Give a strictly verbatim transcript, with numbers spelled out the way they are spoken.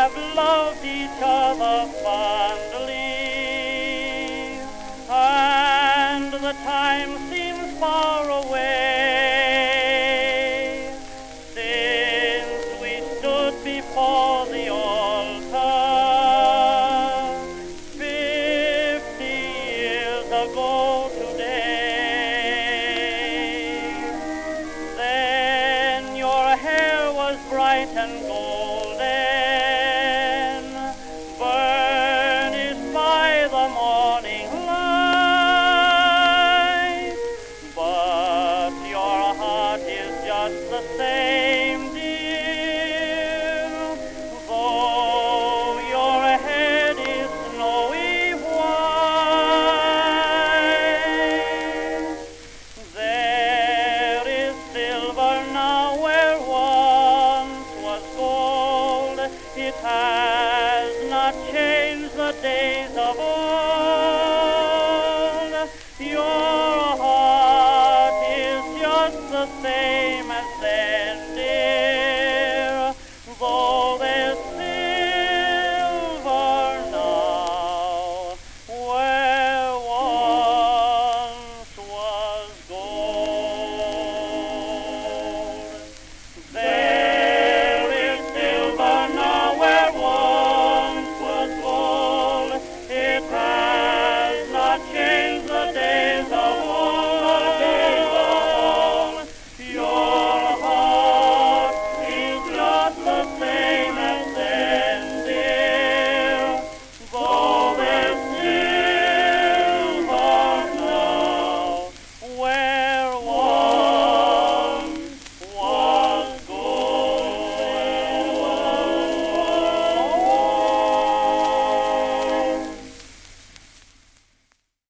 have loved each other fondly, and the time seems far away since we stood before the altar fifty years ago today. Then your hair was bright and golden, burnished by the morning light, but your heart is just the same, dear, though your head is snowy white. There is silver now where once was gold. It has not changed the day